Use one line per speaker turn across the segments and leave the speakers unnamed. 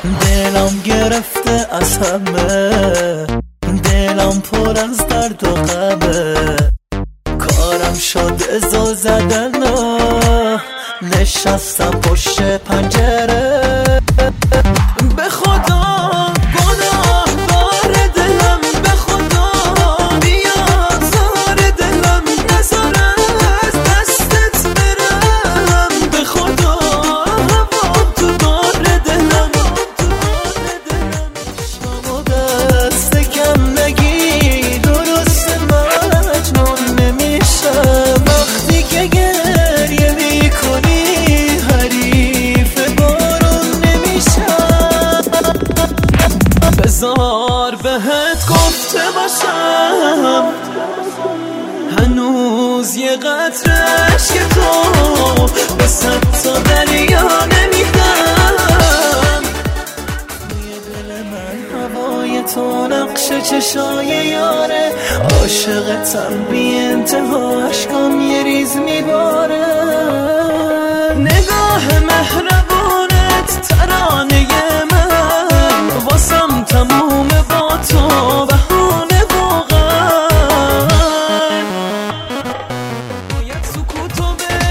دلم گرفته از همه، دلم پر از درد و غمه. کارم شد ازو زدن، نشستم پشت پنجره. به خدا گناه بار دلم، به خدا بیاد زار دلم، نذار از دستت برم. به خدا هوام تو دار دلم، شما دست کم نگی، درست مجنون نمیشم وقتی که گریه میکنی، حریف بارون نمیشم. بذار بهت گفته باشم، هنوز یه قطره عشق تو به 100 تا دریا نمیدم. توی دل من هوای تو نقش چشای یاره، عاشقتم بی انتها، عشقم یه ریز میباره. نگاه مهربانت ترانه من، واسم تموم با تو بهونه واقعا. باید سکوتو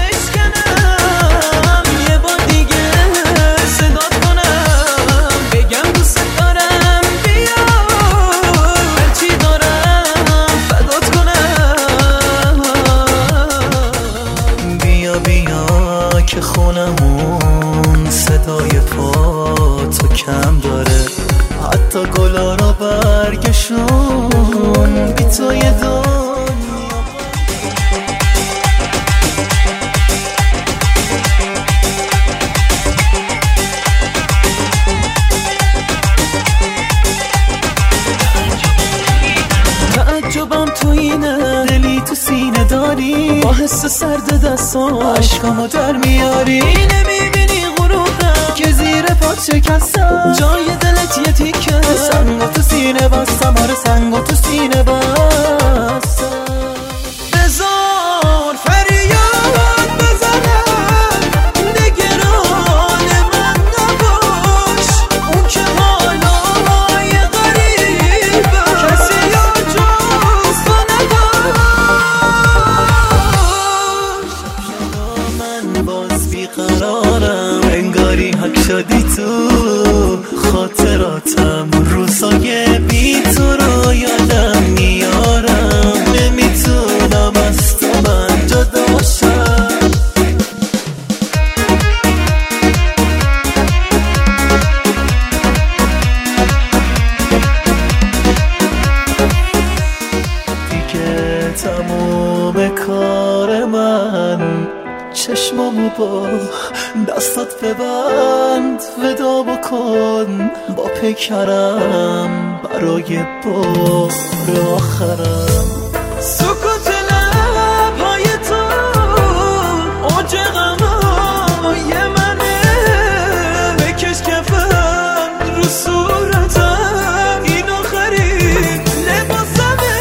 بشکنم، یه بار دیگه صدات کنم، بگم دوست دارم، بیا هرچی دارم فدات کنم. بیا بیا که خونمون صدای پا تو کم داره، حتی گلا رو برگشون بی تو یه دنیا. تعجبم تو اینه، دلی تو سینه داری، با حس سرد دستان عشقامو در میاری. نمیبینی غروبم که زیر پات شکستم، جای دلت یه تیکه سنگو تو سینه بستم، آره سنگو تو سینه بستم. بذار فریاد بزنم، نگران من نباش، اون که حالای غریبه کسی یا جز تو نداشت. من باز بیقرارم، انگاری حک شدی تو خاطراتم، روزای بی تو رو یادم میارم، نمیتونم از تو من جدا شم. دیگه تموم کار من، چشمامو با دستات ببند، ودا بکن با پیکرم برای بار آخرم. سکوت لبهای تو اوج غمای منه، بکش کفن رو صورتم، این آخرین لباسمه.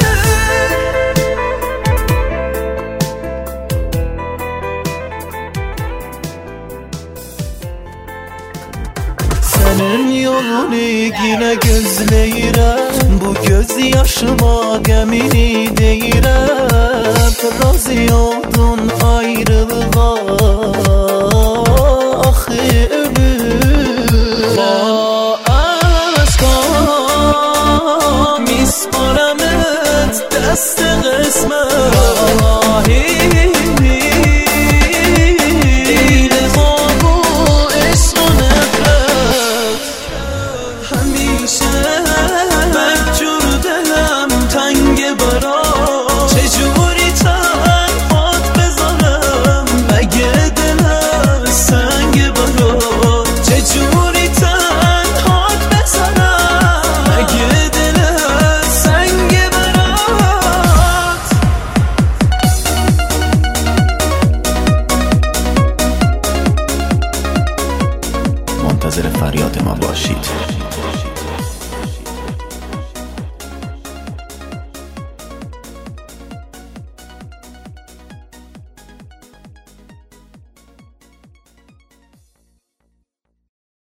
Senin yolun yine gözleyirem, bu gözyaşıma gemini değirem. Razı oldun ayrılığa, ah ömür. Aşkım misparemet dest kısmet, منتظر فریاد ما باشید.